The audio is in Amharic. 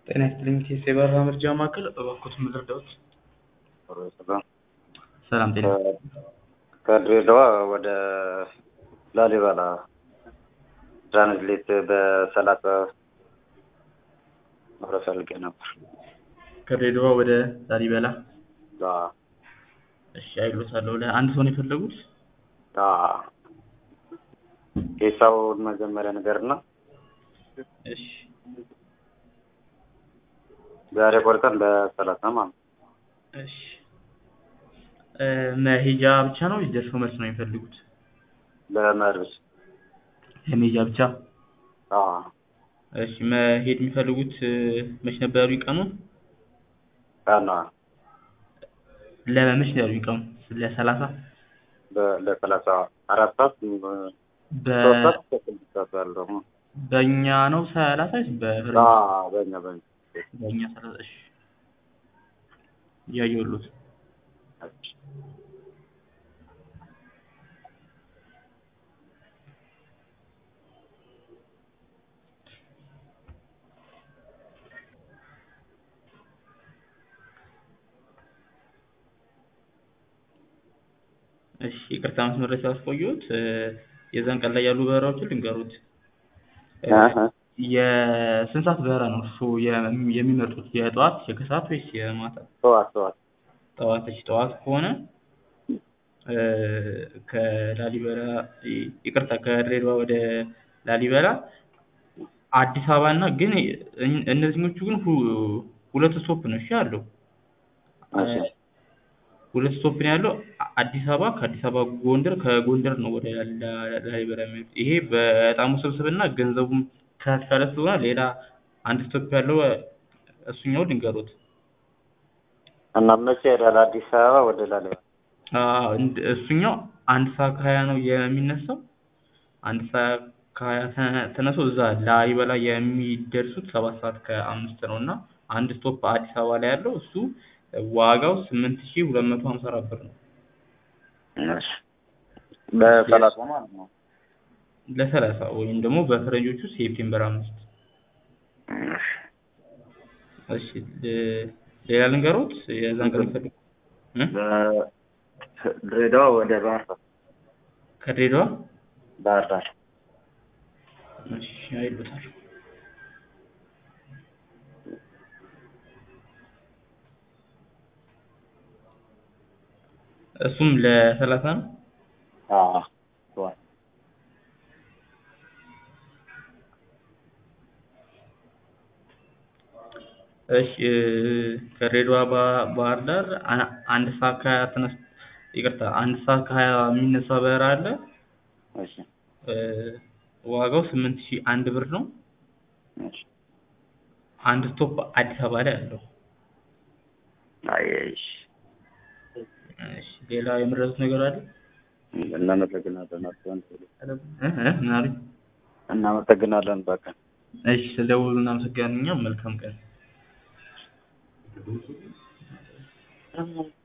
ጤና ይስጥልኝ የበረራ መርጃ ማዕከል እባክዎትን ልርዳዎት? ሰላም ጤና ከድሬዳዋ ወደ ላሊበላ ትራንዝሌት በ30 ብር ፈልጌ ነበር። ከድሬዳዋ ወደ ላሊበላ? አዎ። እሺ አይሎታለሁ። ለአንድ ሰው ነው የፈለጉት? አዎ። ሂሳቡን መጀመሪያ ንገርና። እሺ ዛሬ ቆርጠን በ30 ማለት ነው። እሺ መሄጃ ብቻ ነው ወይስ ደርሶ መልስ ነው የሚፈልጉት? ለመርስ ለመሄጃ ብቻ? አዎ። እሺ መሄድ የሚፈልጉት መች ነበር ያሉኝ ቀኑን? ቀኑ ለመች ነው ያሉኝ ቀኑን? ለ30? ለ30 4 ሰዓት በእኛ ነው 30 ወይስ በፈረንጅ? አዎ በእኛ 30። እሺ እያየሁልዎት። እሺ ይቅርታ መስመር ላይ ስላስቆየሁት የዛን ቀን ላይ ያሉ በረራዎችን ልንገሩት። የስንት ሰዓት በረራ ነው እርስዎ የሚመርጡት? የጠዋት የከሰዓት ወይስ የማታ? ጠዋት ጠዋት። እሺ ጠዋት ከሆነ ከላሊበላ ይቅርታ ከድሬዳዋ ወደ ላሊበላ አዲስ አበባ እና ግን እነዚህኞቹ ግን ሁለት ስቶፕ ነው እሺ ያለው። ሁለት ስቶፕ ነው ያለው። አዲስ አበባ፣ ከአዲስ አበባ ጎንደር፣ ከጎንደር ነው ወደ ላሊበላ የሚሄዱት። ይሄ በጣም ውስብስብ እና ገንዘቡም ከፍ ያለ ስለሆነ ሌላ አንድ ስቶፕ ያለው እሱኛው ልንገሩት። እና መቼ ይሄዳል አዲስ አበባ ወደ ላሊበላ? እሱኛው 1 ሰዓት ከ20 ነው የሚነሳው። 1 ሰዓት ከ20 ተነስቶ እዛ ላሊበላ የሚደርሱት 7 ሰዓት ከ5 ነው እና አንድ ስቶፕ አዲስ አበባ ላይ ያለው እሱ ዋጋው 8254 ብር ነው። እሺ በ30 ማለት ነው። ለ30 ወይም ደግሞ በፈረንጆቹ ሴፕቴምበር 5። እሺ ሌላ ልንገሮት የዛን ቀን ይፈልጉ? ድሬዳዋ ወደ ባህር ዳር። ከድሬዳዋ ባህር ዳር። እሺ አይሉታል። እሱም ለ30 ነው? አዎ። እሺ ከድሬዳዋ ባህር ዳር 1 ሰዓት ከ20 ተነስቶ ይቅርታ 1 ሰዓት ከ20 የሚነሳ በረራ አለ። እሺ ዋጋው 8001 ብር ነው። እሺ አንድ ስቶፕ አዲስ አበባ ላይ አለው። እሺ ሌላ የምረጡት ነገር አለ? እናመሰግናለን። ምን አሉኝ? እናመሰግናለን በቃ። እሺ ስለደወሉ እናመሰግናለን። መልካም ቀን።